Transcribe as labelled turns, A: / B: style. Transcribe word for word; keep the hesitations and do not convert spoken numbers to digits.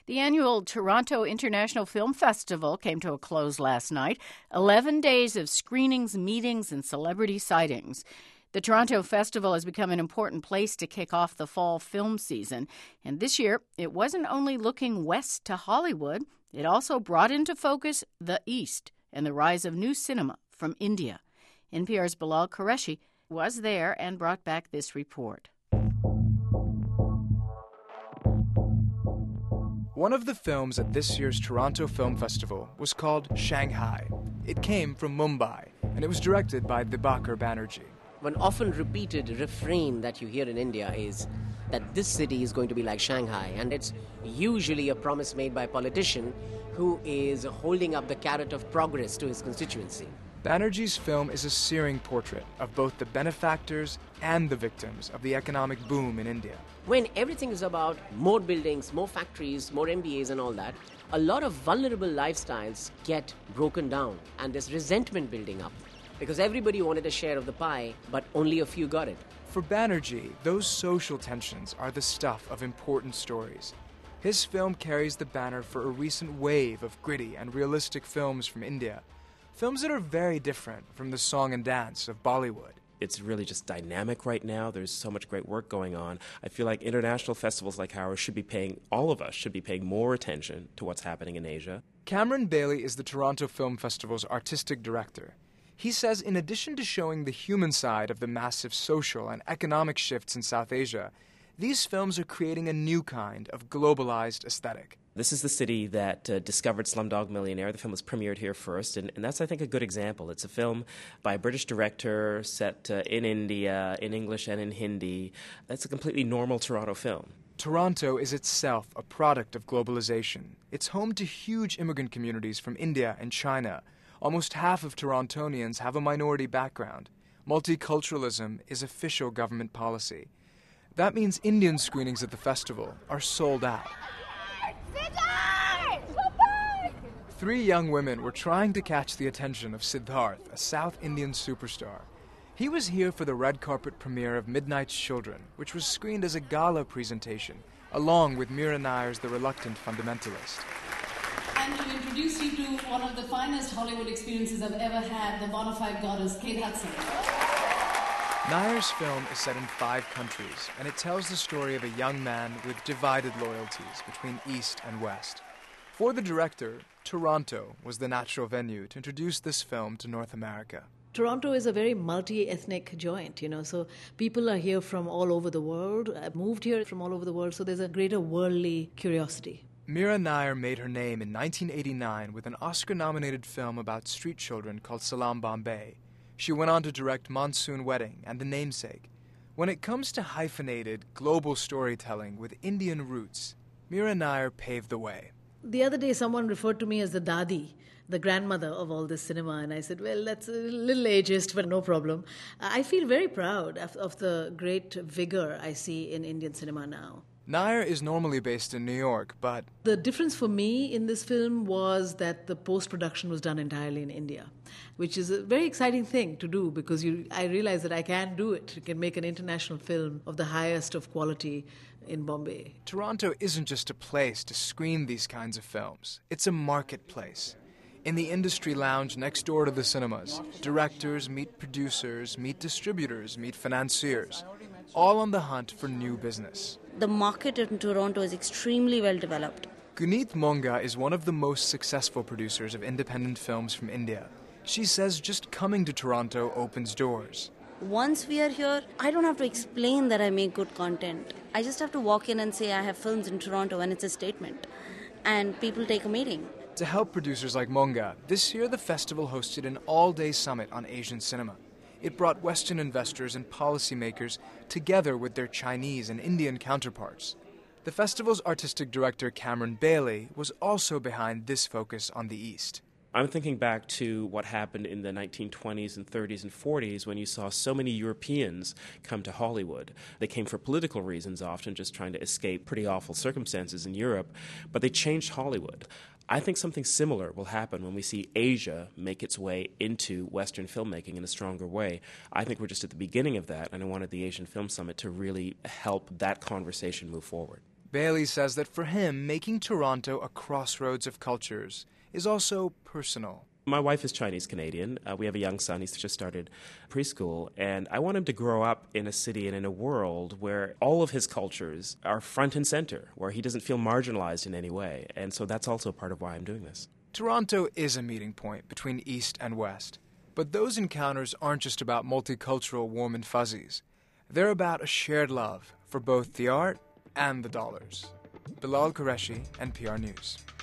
A: The annual Toronto International Film Festival came to a close last night. Eleven days of screenings, meetings, and celebrity sightings. The Toronto Festival has become an important place to kick off the fall film season. And this year, it wasn't only looking west to Hollywood, it also brought into focus the East and the rise of new cinema from India. N P R's Bilal Qureshi was there and brought back this report.
B: One of the films at this year's Toronto Film Festival was called Shanghai. It came from Mumbai, and it was directed by Dibakar Banerjee.
C: One often repeated refrain that you hear in India is that this city is going to be like Shanghai, and it's usually a promise made by a politician who is holding up the carrot of progress to his constituency.
B: Banerjee's film is a searing portrait of both the benefactors and the victims of the economic boom in India.
C: When everything is about more buildings, more factories, more M B As and all that, a lot of vulnerable lifestyles get broken down and there's resentment building up because everybody wanted a share of the pie, but only a few got it.
B: For Banerjee, those social tensions are the stuff of important stories. His film carries the banner for a recent wave of gritty and realistic films from India. Films that are very different from the song and dance of Bollywood.
D: It's really just dynamic right now. There's so much great work going on. I feel like international festivals like ours should be paying, all of us should be paying more attention to what's happening in Asia.
B: Cameron Bailey is the Toronto Film Festival's artistic director. He says in addition to showing the human side of the massive social and economic shifts in South Asia, these films are creating a new kind of globalized aesthetic.
D: This is the city that uh, discovered Slumdog Millionaire. The film was premiered here first, and, and that's, I think, a good example. It's a film by a British director set uh, in India, in English and in Hindi. That's a completely normal Toronto film.
B: Toronto is itself a product of globalization. It's home to huge immigrant communities from India and China. Almost half of Torontonians have a minority background. Multiculturalism is official government policy. That means Indian screenings at the festival are sold out. Three young women were trying to catch the attention of Siddharth, a South Indian superstar. He was here for the red carpet premiere of Midnight's Children, which was screened as a gala presentation, along with Meera Nair's The Reluctant Fundamentalist.
E: And to introduce you to one of the finest Hollywood experiences I've ever had, the bona fide goddess, Kate Hudson.
B: Nair's film is set in five countries, and it tells the story of a young man with divided loyalties between East and West. For the director, Toronto was the natural venue to introduce this film to North America.
F: Toronto is a very multi-ethnic joint, you know, so people are here from all over the world, I've moved here from all over the world, so there's a greater worldly curiosity.
B: Meera Nair made her name in nineteen eighty-nine with an Oscar-nominated film about street children called Salaam Bombay. She went on to direct Monsoon Wedding and The Namesake. When it comes to hyphenated, global storytelling with Indian roots, Meera Nair paved the way.
F: The other day, someone referred to me as the Dadi, the grandmother of all this cinema, and I said, well, that's a little ageist, but no problem. I feel very proud of, of the great vigor I see in Indian cinema now.
B: Nair is normally based in New York, but...
F: The difference for me in this film was that the post-production was done entirely in India, which is a very exciting thing to do because you, I realized that I can do it. You can make an international film of the highest of quality in Bombay.
B: Toronto isn't just a place to screen these kinds of films. It's a marketplace. In the industry lounge next door to the cinemas, directors meet producers, meet distributors, meet financiers, all on the hunt for new business.
G: The market in Toronto is extremely well developed.
B: Guneet Monga is one of the most successful producers of independent films from India. She says just coming to Toronto opens doors.
G: Once we are here, I don't have to explain that I make good content. I just have to walk in and say I have films in Toronto and it's a statement. And people take a meeting.
B: To help producers like Monga, this year the festival hosted an all-day summit on Asian cinema. It brought Western investors and policymakers together with their Chinese and Indian counterparts. The festival's artistic director, Cameron Bailey, was also behind this focus on the East.
D: I'm thinking back to what happened in the nineteen twenties and thirties and forties when you saw so many Europeans come to Hollywood. They came for political reasons, often just trying to escape pretty awful circumstances in Europe, but they changed Hollywood. I think something similar will happen when we see Asia make its way into Western filmmaking in a stronger way. I think we're just at the beginning of that, and I wanted the Asian Film Summit to really help that conversation move forward.
B: Bailey says that for him, making Toronto a crossroads of cultures is also personal.
D: My wife is Chinese-Canadian. Uh, we have a young son. He's just started preschool. And I want him to grow up in a city and in a world where all of his cultures are front and center, where he doesn't feel marginalized in any way. And so that's also part of why I'm doing this.
B: Toronto is a meeting point between East and West. But those encounters aren't just about multicultural warm and fuzzies. They're about a shared love for both the art and the dollars. Bilal Qureshi, N P R News.